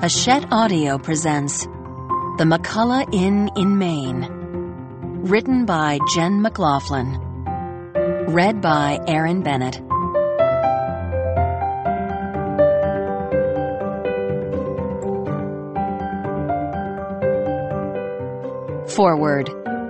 Hachette Audio presents The McCullough Inn in Maine. Written by Jen McLaughlin. Read by Aaron Bennett. Foreword.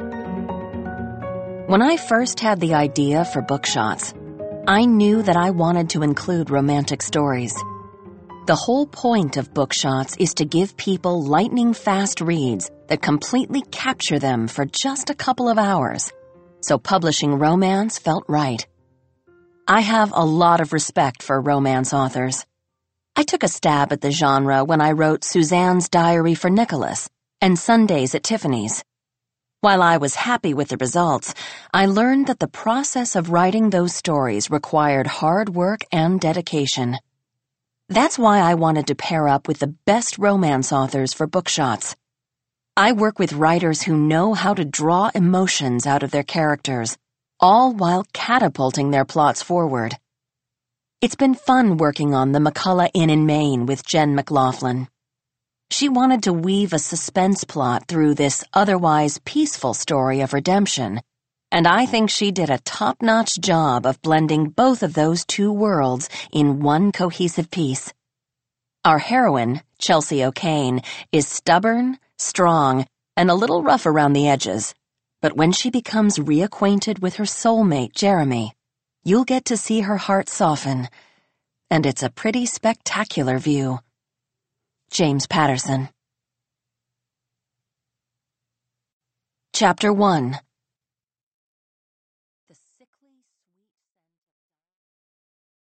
When I first had the idea for Bookshots, I knew that I wanted to include romantic stories. The whole point of Bookshots is to give people lightning-fast reads that completely capture them for just a couple of hours, so publishing romance felt right. I have a lot of respect for romance authors. I took a stab at the genre when I wrote Suzanne's Diary for Nicholas and Sundays at Tiffany's. While I was happy with the results, I learned that the process of writing those stories required hard work and dedication. That's why I wanted to pair up with the best romance authors for Bookshots. I work with writers who know how to draw emotions out of their characters, all while catapulting their plots forward. It's been fun working on The McCullough Inn in Maine with Jen McLaughlin. She wanted to weave a suspense plot through this otherwise peaceful story of redemption, and I think she did a top-notch job of blending both of those two worlds in one cohesive piece. Our heroine, Chelsea O'Kane, is stubborn, strong, and a little rough around the edges, but when she becomes reacquainted with her soulmate, Jeremy, you'll get to see her heart soften, and it's a pretty spectacular view. James Patterson. Chapter 1.